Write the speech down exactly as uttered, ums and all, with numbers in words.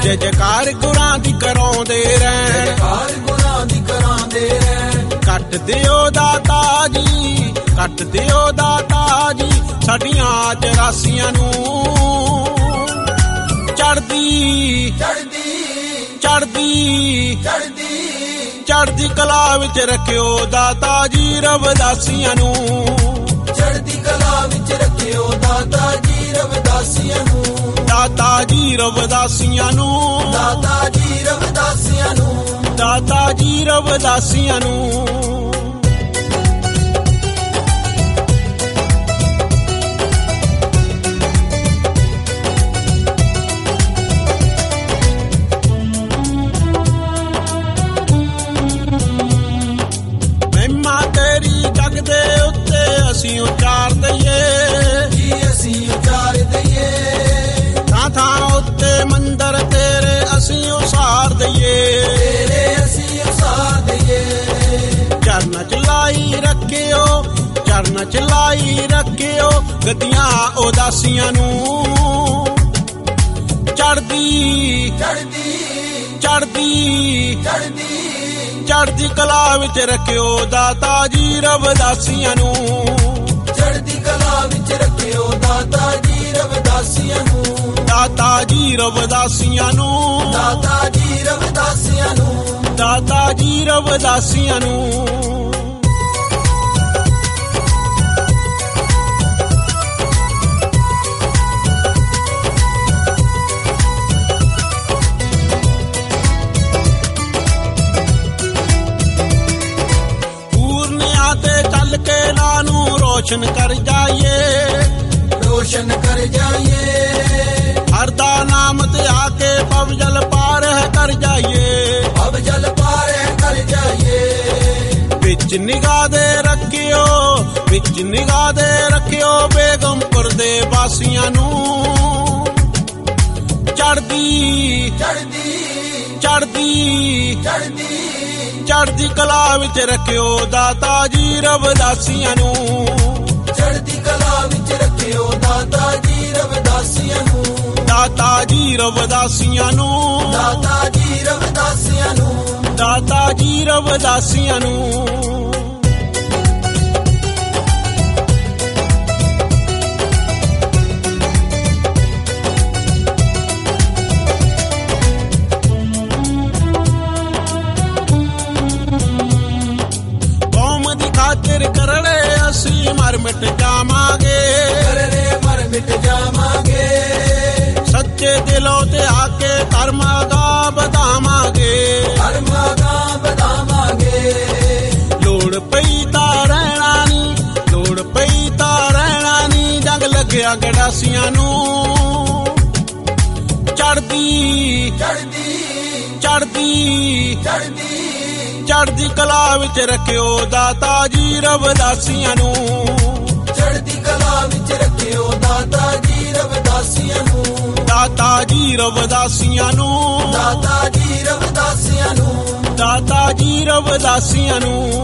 ਜੈ ਜੈਕਾਰ ਗੁਰਾਂ ਦੀ ਕਰਾਉਂਦੇ ਰਹਿਣ, ਜੈਕਾਰ ਗੁਰਾਂ ਦੀ ਕਰਾਉਂਦੇ ਰਹਿਣ। ਕੱਟ ਦਿਓ ਦਾਤਾ ਜੀ, ਕੱਟ ਦਿਓ ਦਾਤਾ ਜੀ ਸਾਡੀਆਂ ਚਰਾਸੀਆਂ ਨੂੰ। ਚੜ੍ਹਦੀ ਚੜ੍ਹਦੀ ਚੜ੍ਹਦੀ ਚੜ੍ਹਦੀ ਚੜ੍ਹਦੀ ਕਲਾ ਵਿੱਚ ਰੱਖਿਓ ਦਾਤਾ ਜੀ ਰਵਿਦਾਸੀਆਂ ਨੂੰ। ਚੜ੍ਹਦੀ ਕਲਾ ਵਿੱਚ ਰੱਖਿਓ ਦਾਤਾ ਜੀ ਰਵਿਦਾਸੀਆਂ ਨੂੰ। ਦਾਤਾ ਜੀ ਰਵਿਦਾਸੀਆਂ ਨੂੰ, ਦਾਤਾ ਜੀ ਰਵਿਦਾਸੀਆਂ ਨੂੰ। ਦਾਤਾ ਜੀ ਰਵਿਦਾਸੀਆਂ ਨੂੰ। ਮਹਿਮਾ ਤੇਰੀ ਜਗ ਦੇ ਉੱਤੇ ਅਸੀਂ ਉਚਾਰ ਦਈਏ ਜੀ, ਅਸੀਂ ਉਚਾਰ ਦਈਏ। ਥਾਂ ਥਾਂ ਉੱਤੇ ਮੰਦਰ ਤੇਰੇ ਅਸੀਂ ਉਸਾਰ ਦਈਏ, ਤੇਰੇ ਅਸੀਂ ਉਸਾਰ ਦਈਏ। ਚਰਨ ਚਲਾਈ ਰੱਖਿਓ, ਚਰਨ ਚਲਾਈ ਰੱਖਿਓ ਗੱਦੀਆਂ ਉਦਾਸੀਆਂ ਨੂੰ। ਚੜ੍ਹਦੀ ਚੜ੍ਹਦੀ ਚੜ੍ਹਦੀ ਚੜ੍ਹਦੀ ਚੜ੍ਹਦੀ ਕਲਾ ਵਿੱਚ ਰੱਖਿਓ ਦਾਤਾ ਜੀ ਰਵਿਦਾਸੀਆਂ ਨੂੰ। ਚੜ੍ਹਦੀ ਕਲਾ ਵਿੱਚ ਰੱਖਿਓ ਦਾਤਾ ਜੀ ਰਵਿਦਾਸੀਆਂ ਨੂੰ। ਦਾਤਾ ਜੀ ਰਵਿਦਾਸੀਆਂ ਨੂੰ, ਦਾਤਾ ਜੀ ਰਵਿਦਾਸੀਆਂ ਨੂੰ। ਦਾਤਾ ਜੀ ਰਵਿਦਾਸੀਆਂ ਨੂੰ। ਪੂਰਨਿਆਂ ਤੇ ਚੱਲ ਕੇ ਨਾਂ ਨੂੰ ਰੋਸ਼ਨ ਕਰ ਜਾਈਏ, ਰੋਸ਼ਨ ਕਰ ਜਾਈਏ। ਹਰ ਦਾ ਨਾਮ ਤੇ ਆ ਕੇ ਪਵਜਲ ਪਾਰ ਹੈ ਕਰ ਜਾਈਏ, ਅਬ ਜਲ ਪਾਰ ਕਰ ਜਾਈਏ। ਵਿੱਚ ਨਿਗਾਹ ਦੇ ਰੱਖਿਓ, ਵਿੱਚ ਨਿਗਾਹ ਦੇ ਰੱਖਿਓ ਬੇਗਮਪੁਰ ਦੇ ਵਾਸੀਆਂ ਨੂੰ। ਚੜ੍ਹਦੀ ਚੜ੍ਹਦੀ ਚੜ੍ਹਦੀ ਚੜ੍ਹਦੀ ਚੜ੍ਹਦੀ ਕਲਾ ਵਿੱਚ ਰੱਖਿਓ ਦਾਤਾ ਜੀ ਰਵਿਦਾਸੀਆਂ ਨੂੰ। ਚੜ੍ਹਦੀ ਕਲਾ ਵਿੱਚ ਰੱਖਿਓ ਦਾਤਾ ਜੀ ਰਵਿਦਾਸੀਆਂ ਨੂੰ। ਦਾਤਾ ਜੀ ਰਵਿਦਾਸੀਆਂ ਨੂੰ, ਦਾਤਾ ਜੀ ਰਵਿਦਾਸੀਆਂ ਨੂੰ। ਦਾਤਾ ਜੀ ਰਵਿਦਾਸੀਆਂ ਨੂੰ। ਕੌਮ ਦੀ ਖਾਤਰ ਕਰੜੇ ਅਸੀਂ ਮਰ ਮਿਟ ਜਾਵਾਂਗੇ, ਕਰੜੇ ਮਰ ਮਿਟ ਜਾਵਾਂਗੇ। ਸੱਚੇ ਦਿਲੋਂ ਤੇ ਆ ਕੇ ਧਰਮਾਂ ਦਾ ਵਧਾਵਾਂਗੇ, ਧਰਮਾਂ ਦਾ ਵਧਾਵਾਂਗੇ। ਲੋੜ ਪਈ ਤਾਂ ਰਹਿਣਾ ਨੀ, ਲੋੜ ਪਈ ਤਾਂ ਰਹਿਣਾ ਨੀ ਜੰਗ ਲੱਗਿਆ ਗੜਾਸੀਆਂ ਨੂੰ। ਚੜ੍ਹਦੀ ਚੜ੍ਹਦੀ ਚੜ੍ਹਦੀ ਚੜ੍ਹਦੀ ਚੜ੍ਹਦੀ ਕਲਾ ਵਿੱਚ ਰੱਖਿਓ ਦਾਤਾ ਜੀ ਰਵਿਦਾਸੀਆਂ ਨੂੰ। ਚੜ੍ਹਦੀ ਕਲਾ ਵਿੱਚ ਰੱਖਿਓ ਦਾਤਾ ਜੀ ਰਵਿਦਾਸੀਆਂ ਨੂੰ। ਦਾਤਾ ਜੀ ਰਵਿਦਾਸੀਆਂ ਨੂੰ, ਦਾਤਾ ਜੀ ਰਵਿਦਾਸੀਆਂ ਨੂੰ। ਦਾਤਾ ਜੀ ਰਵਿਦਾਸੀਆਂ ਨੂੰ।